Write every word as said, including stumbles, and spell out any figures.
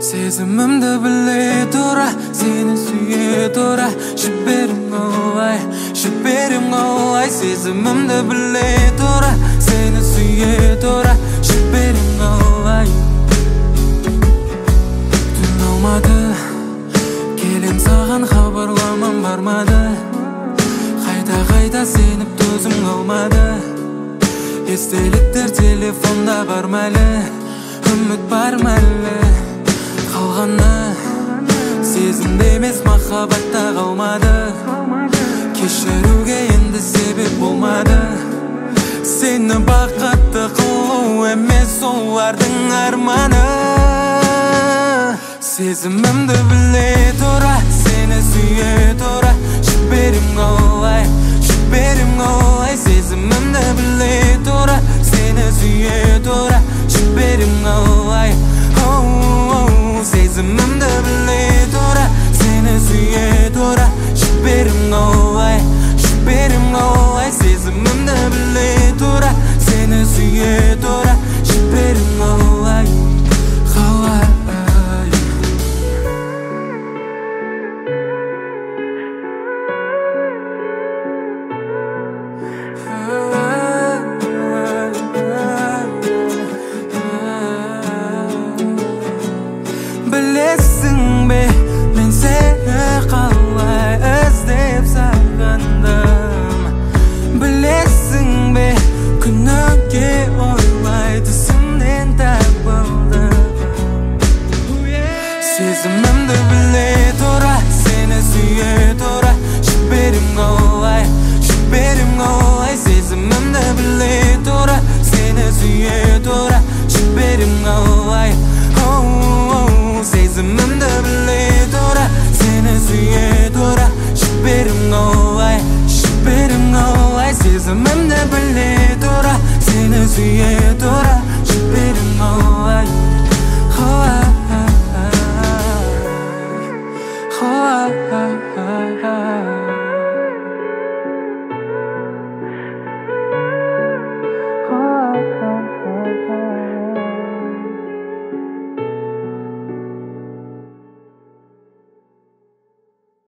Сезімімді біле тұра, сені сүйе тұра, жіберім олай, жіберім олай. Сезімімді біле тұра, сені сүйе тұра, жіберім олай. Түн алмады, келем саған хабарламам бармады. Қайта-қайта сеніп төзім қалмады. Естеліктер телефонда бар мәлі, үміт бар мәлі. Қалғаны сезімде емес махаббатта қалмады. Кешіруге енді себеп болмады. Сені бақытты қылу емес олардың арманы. Сезімімді біле тұра, сені сүйе тұра, жіберім қалай, жіберім қалай. Сезімімді біле тұра, сені сүйе тұра, жіберім қалай. Сезімімді біле тұра, сені сүйе тұра, жіберім қалай, жіберім қалай. Сезімімді біле тұра, сені сүйе тұра, жіберім қалай, қалай. Білесің бе, мен сені қалай іздеп сағындым. Білесің бе, күніге ойлай түсімнен табылдым. Сезімімді біле тұра, сені сүйе тұра, жіберім қалай, жіберім қалай. Сезімімді біле тұра, сені сүйе тұра, жіберім қалай.